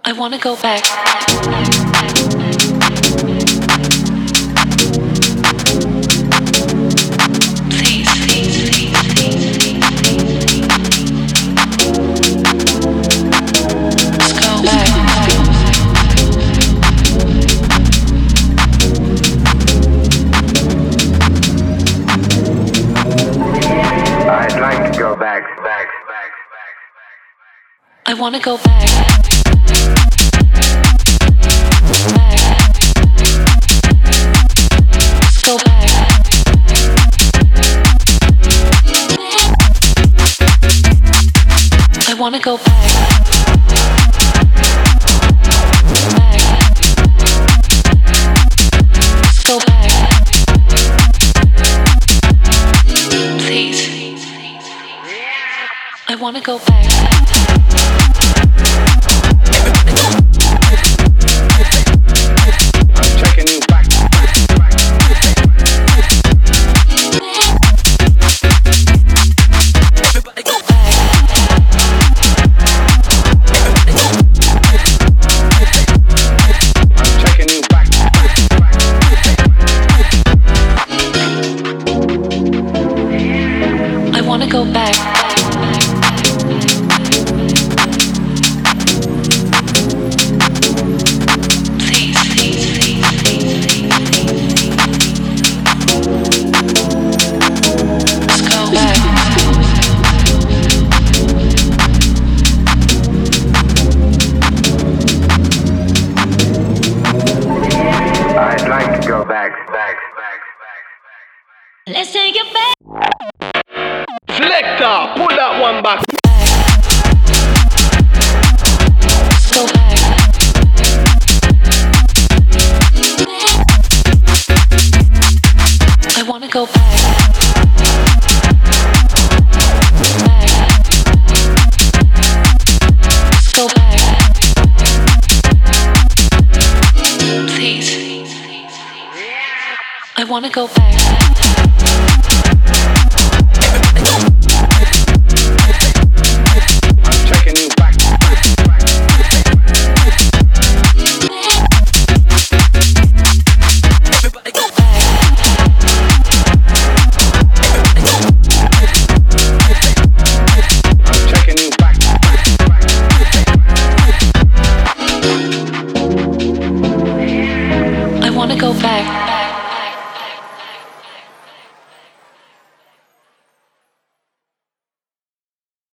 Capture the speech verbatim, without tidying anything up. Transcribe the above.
I wanna go back. Please, please, please, please, please, please. Let's go back. I'd like to go back, back, back, back, back. I wanna go back. Go back. I wanna go back. Back. Go back. Please. I wanna go back. I'm taking you back. I wanna go back. Please, please, please, please, please, please. Let's go back. I'd like to go back, back, back, back, back. Let's take it back. Selector, pull that one back. Go back. I wanna go back. Back. Go back. Please. I wanna go back.